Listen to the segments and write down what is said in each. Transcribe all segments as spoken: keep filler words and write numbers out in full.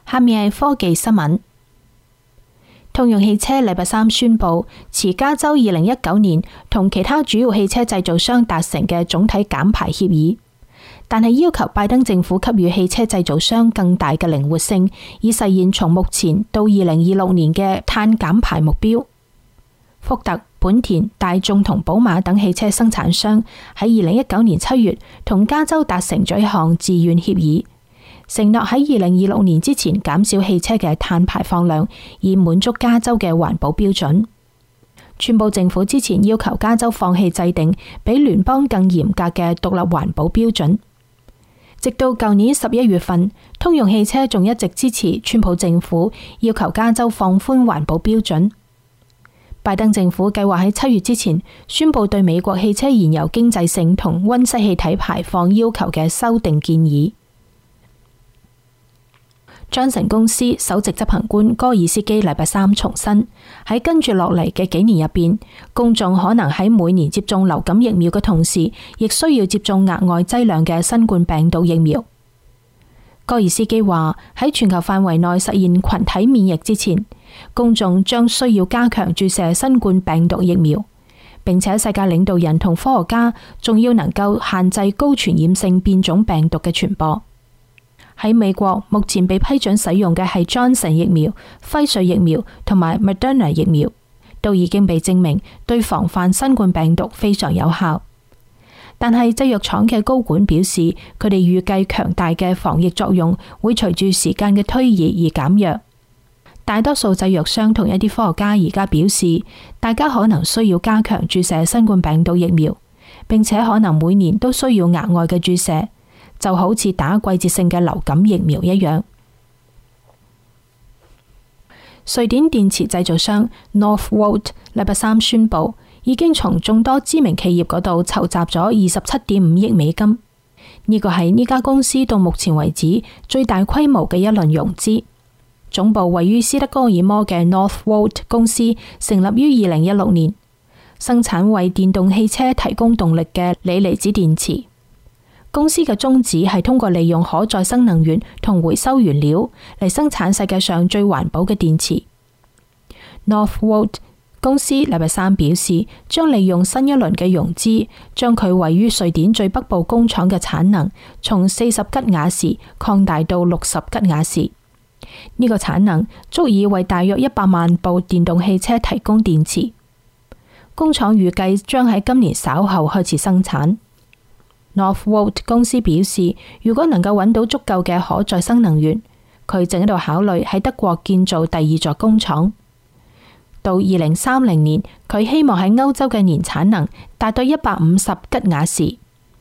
下面係科技新聞。通用汽車禮拜三宣布，持加州二零一九年同其他主要汽車製造商達成嘅總體減排協議，但係要求拜登政府給予汽車製造商更大嘅靈活性，以實現從目前到二零二六年嘅碳減排目標。福特、本田、大眾同寶馬等汽車生產商喺二零一九年七月同加州達成咗一項自願協議，承諾喺二零二六年之前減少汽車嘅碳排放量，以滿足加州嘅環保標準。全部政府之前要求加州放棄制定比聯邦更嚴格嘅獨立環保標準。直到舊年十一月份，通用汽車仲一直支持川普政府要求加州放寬環保標準。拜登政府計劃喺七月之前宣布對美國汽車燃油經濟性同溫室氣體排放要求嘅修訂建議。張臣公司首席執行官戈爾斯基禮拜三重申，喺跟住落嚟嘅幾年入邊，公眾可能喺每年接種流感疫苗嘅同時，亦需要接種額外劑量嘅新冠病毒疫苗。戈爾斯基話，喺全球範圍內實現群體免疫之前，公眾將需要加強注射新冠病毒疫苗，並且世界領導人同科學家仲要能夠限制高傳染性變種病毒嘅傳播。喺美國，目前被批准使用嘅係 Johnson 疫苗、輝瑞疫苗同埋 Moderna 疫苗，都已經被證明對防範新冠病毒非常有效。但係製藥廠嘅高管表示，佢哋預計強大嘅防疫作用會隨住時間嘅推移而減弱。大多數製藥商同一啲科學家而家表示，大家可能需要加強注射新冠病毒疫苗，並且可能每年都需要額外嘅注射，就好似打季節性嘅流感疫苗一樣。瑞典電池製造商 Northvolt 禮拜三宣布，已經從眾多知名企業嗰度籌集咗二十七點五億美金，呢個係呢家公司到目前為止最大規模嘅一輪融資。總部位於斯德哥爾摩嘅 Northvolt 公司成立於二零一六年，生產為電動汽車提供動力嘅鋰離子電池。公司嘅宗旨係通過利用可再生能源同回收原料嚟生產世界上最環保嘅電池。Northvolt 公司禮拜三表示，將利用新一輪嘅融資，將佢位於瑞典最北部工廠嘅產能從四十吉瓦時擴大到六十吉瓦時。呢個產能足以為大約一百萬部電動汽車提供電池。工廠預計將喺今年稍後開始生產。Northvolt 公司表示，如果能夠揾到足夠嘅可再生能源，佢正喺度考慮喺德國建造第二座工廠。到二零三零年，佢希望喺歐洲嘅年產能達到一百五十吉瓦時。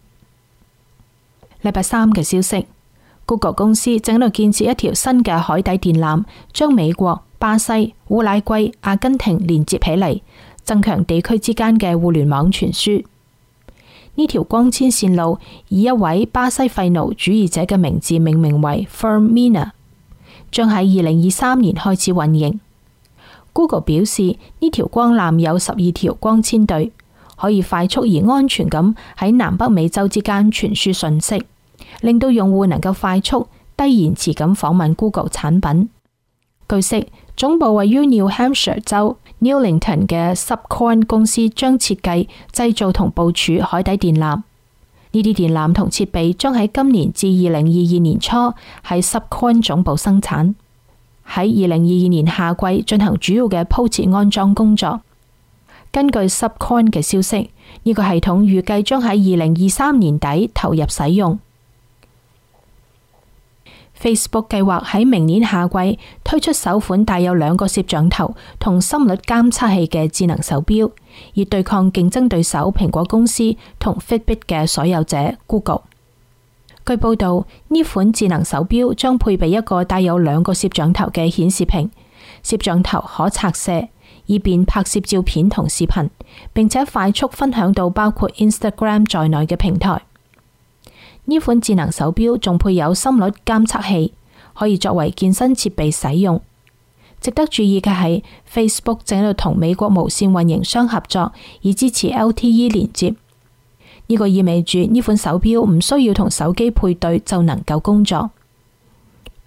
禮拜三嘅消息， Google 公司正喺度建設一條新嘅海底電纜，將美國、巴西、烏拉圭、阿根廷連接起嚟，增強地區之間嘅互聯網傳輸。呢條光纖線路以一位巴西廢奴主義者嘅名字命名為 Firmina， 將喺二零二三年開始運營。Google 表示，呢條光纜有十二條光纖隊，可以快速而安全咁喺南北美洲之間傳輸訊息，令到用戶能夠快速、低延遲咁訪問 Google 產品。據悉，總部位於 New Hampshire 州 Newington 嘅 Subcorn 公司將設計、製造同部署海底電纜。呢啲電纜同設備將喺今年至二零二二年初喺 Subcorn 總部生產，喺二零二二年夏季進行主要嘅鋪設安裝工作。根據 Subcorn 嘅消息，呢個系統預計將喺二零二三年底投入使用。Facebook 計劃喺明年夏季推出首款帶有兩個攝像頭同心率監測器嘅智能手錶，以對抗競爭對手蘋果公司同 Fitbit 嘅所有者 Google。據報道，呢款智能手錶將配備一個帶有兩個攝像頭嘅顯示屏，攝像頭可拆卸，以便拍攝照片同視頻，並且快速分享到包括 Instagram 在內嘅平台。呢款智能手錶仲配有心率監測器，可以作為健身設備使用。值得注意嘅係 Facebook 正喺度同美國無線運營商合作，以支持 L T E 連接。呢個意味住呢款手錶唔需要同手機配對就能夠工作。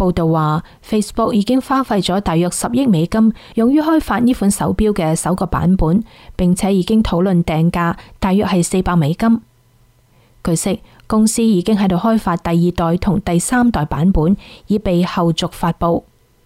報道話 Facebook 已經花費咗大約十億美金用於開發呢款手錶嘅首個版本，並且已經討論訂價大約係四百美金。據悉，公司已經喺度開發第二代同第三代版本，以備後續發佈。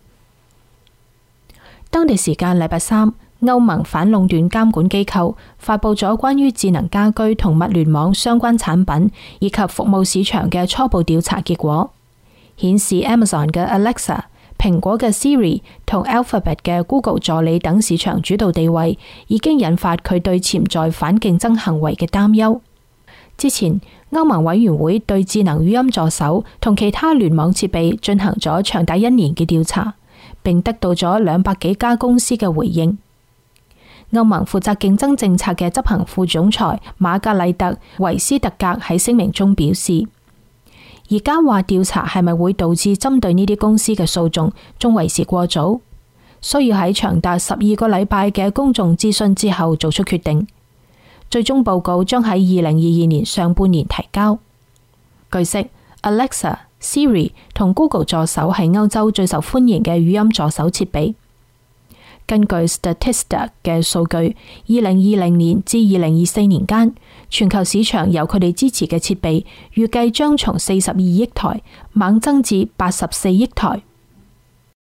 當地時間禮拜三，歐盟反壟斷監管機構發佈咗關於智能家居同物聯網相關產品以及服務市場嘅初步調查結果，顯示 Amazon 嘅 Alexa、蘋果嘅 Siri 同 Alphabet 嘅 Google 助理等市場主導地位，已經引發佢對潛在反競爭行為嘅擔憂。之前，歐盟委員會對智能語音助手同其他聯網設備進行咗長達一年嘅調查，並得到咗兩百幾家公司嘅回應。歐盟負責競爭政策嘅執行副總裁瑪格麗特維斯特格喺聲明中表示，而家話調查係咪會導致針對呢啲公司嘅訴訟，仲為時過早，需要喺長達十二個禮拜嘅公眾諮詢之後做出決定。最終報告將喺二零二二年上半年提交。據悉 ，Alexa、Siri 同 Google 助手係歐洲最受歡迎嘅語音助手設備。根據 Statista 嘅數據，二零二零年至二零二四年間，全球市場由佢哋支持嘅設備預計將從四十二億台猛增至八十四億台。